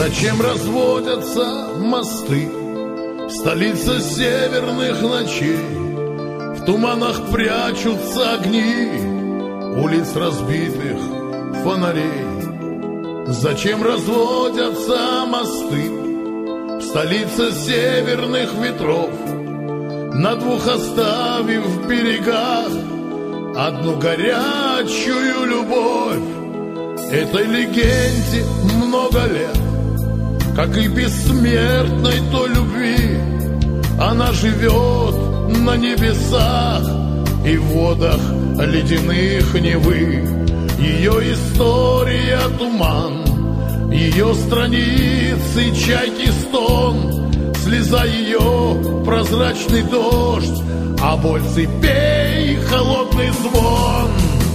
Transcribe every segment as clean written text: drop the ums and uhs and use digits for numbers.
Зачем разводятся мосты в столице северных ночей? В туманах прячутся огни улиц разбитых фонарей. Зачем разводятся мосты в столице северных ветров, на двух оставив в берегах одну горячую любовь? Этой легенде много лет, как и бессмертной той любви. Она живет на небесах и в водах ледяных Невы. Ее история туман, ее страницы чайки стон, слеза ее прозрачный дождь, а боль цепей холодный звон.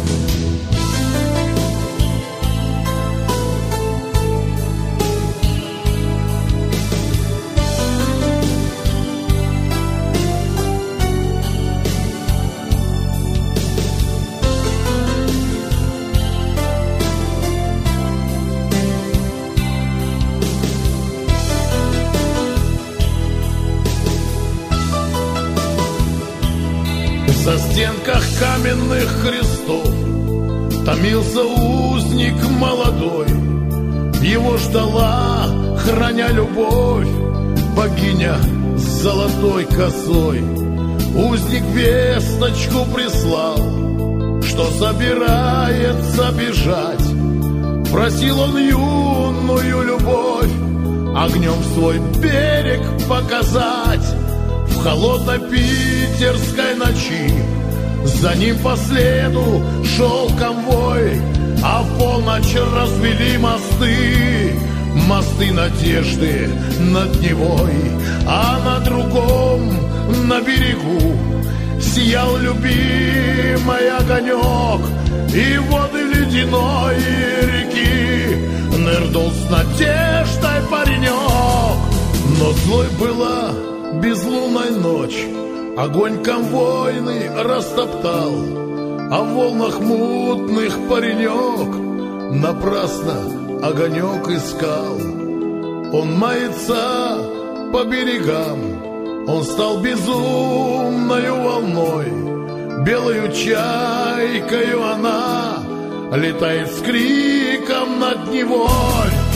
На стенках каменных крестов томился узник молодой. Его ждала, храня любовь, богиня с золотой косой. Узник весточку прислал, что собирается бежать. Просил он юную любовь огнем свой берег показать. В холодной питерской ночи за ним по следу шел конвой, а в полночь развели мосты, мосты надежды над Невой. А на другом, на берегу, сиял любимый огонек, и в воды ледяной реки нырнул с надеждой паренек. Но злой была безлунная ночь, огонь конвойный растоптал, а в волнах мутных паренек напрасно огонек искал. Он мается по берегам, он стал безумною волной, белою чайкою она летает с криком над Невой.